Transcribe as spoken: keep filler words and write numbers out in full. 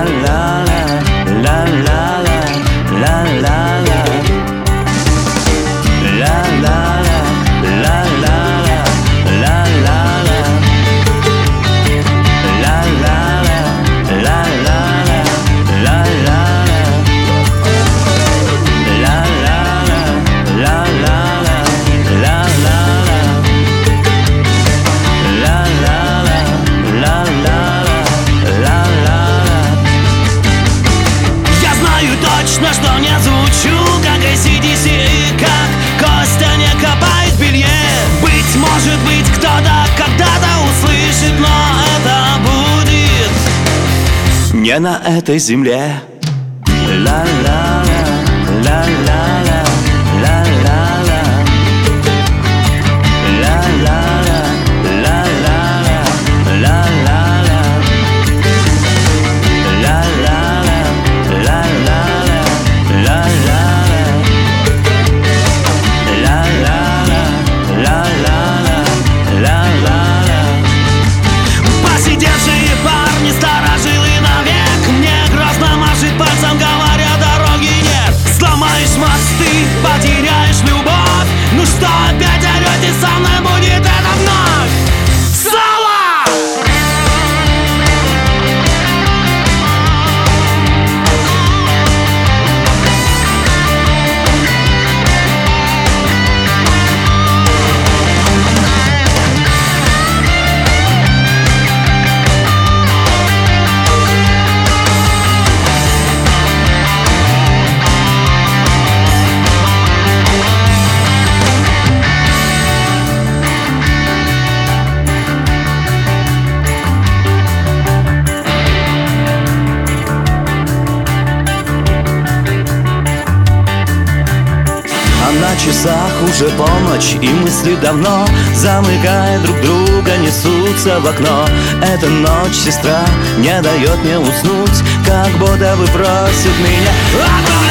Что не звучу, как эй си ди си, как Костя не копает в белье. Быть может быть, кто-то когда-то услышит, но это будет не на этой земле. Ла-ла-ла, ла-ла-ла, ла-ла-ла, ла-ла-ла, ла-ла-ла, ла-ла-ла, посидевшие парни, старожилы навек, мне грозно машет пальцем, говоря, дороги нет. Сломаешь мосты, потеряешь любовь. Ну что, опять орете, со мной будет это вновь? Соло! На часах уже полночь, и мысли давно, замыкая друг друга, несутся в окно. Эта ночь, сестра, не дает мне уснуть, как будто бы просит меня.